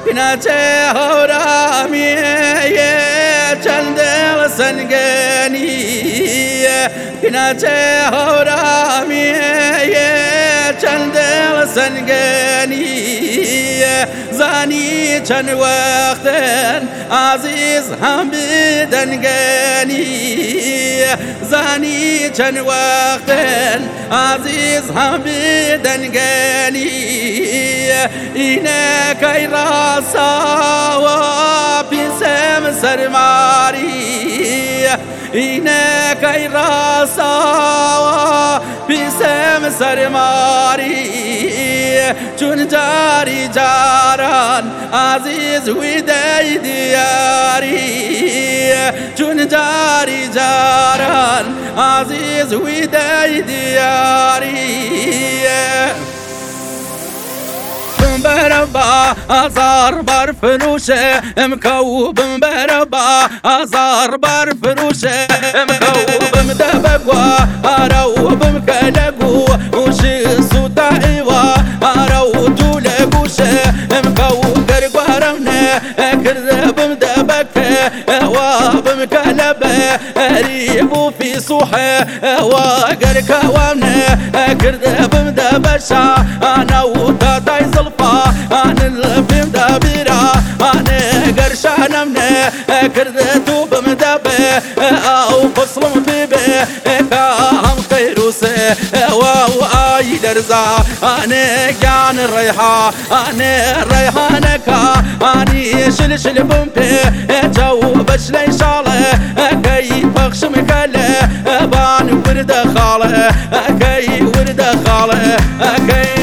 بناته هورامي چندل سنگنی بناته هورامي چندل سنگنی زاني چند وقتن عزیز هم بدنگنی زاني چند وقتن عزیز هم بدنگنی اینه که راسا و پیسم سرماری اینه که راسا و پیسم سرماری چون جاری جاران عزیز ویدی دیاری چون جاری جاران عزیز ویدی دیاری بربا ازار بر فروشه مكوب بربا ازار بر فروشه مكوب دبقوا اروب مكلقوا وش سودا ايوا ارو تولقوشه مكوب قرقرمنا كذب مدبك واب مكلبه ريبو في صوحه وقر كوامنا كذب مدبشا انا وتاي زلفا انا الفيم دابيرا انا قرشان منه كردتو بمدبه او فصل بيبه كام خيروسه واو اي درزا انا كان الريحه انا ريحانك اني شلشل بمبي جو بشلي شاله كي فخشم كله بان ورد خاله كي ورد خاله كي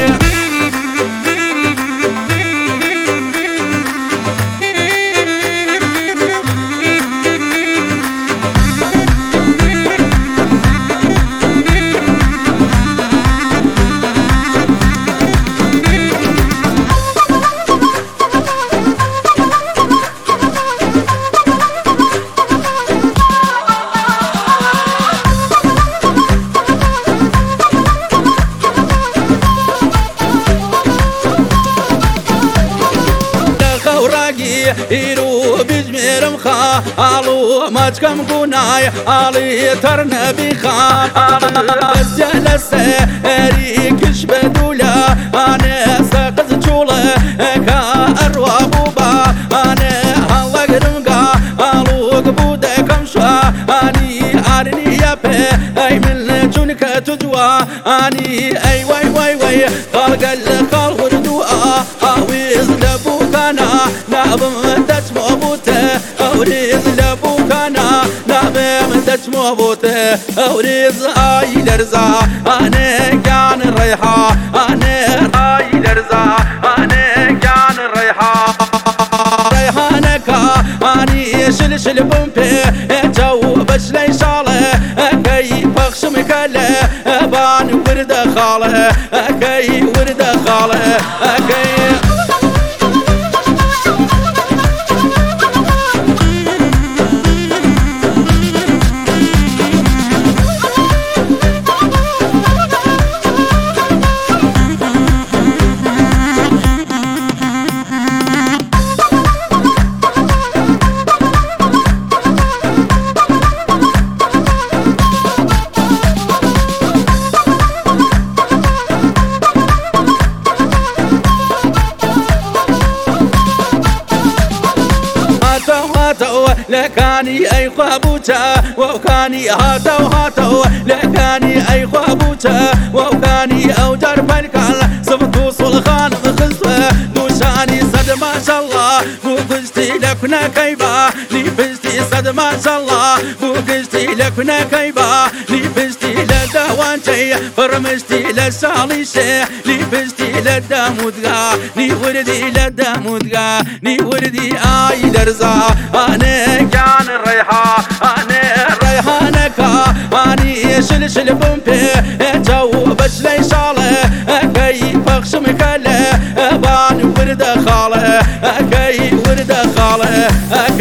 إيرو بجميرم خا علو ماجكم قناي علي ترنبي خا بس جلسة ريكش بدولا أنا ساقز جولة كا أروى بوبا أنا هلا قرمقا علو قبودة كمشا أني أرني يابي أي من جونك تجوا أني أي واي واي واي خالق الخال غردوا أويز لبوكانا نابم تجمع بوته أوريز لبوكانا نابم تجمع بوته أوريز آي لرزا أنا كان الريحة أنا آي لرزا أنا كان الريحة ريحانك أني شلشل بمبي جو بشلي شاله كي فخشم كله بان ورد خاله كي ورد خاله كي لكاني أي خابوتا وكاني هاتو لكاني أي خابوتا وكاني أو جرب الكال صبتو صلخان خزوة دوشاني صد ما شاء الله بوكشتي لكنا كيبا لبشتي صد ما شاء الله بوكشتي لكنا كيبا لبشتي لدوانتي فرمشتي لشاليشي لبشتي لدامودغا ني وردي لدامودغا ني وردي آي لرزا أنا كان الريحة أنا ريحانك أني شلشل بمبي جو بشلي شاله كي فخشم كله بان ورد خاله كي ورد خاله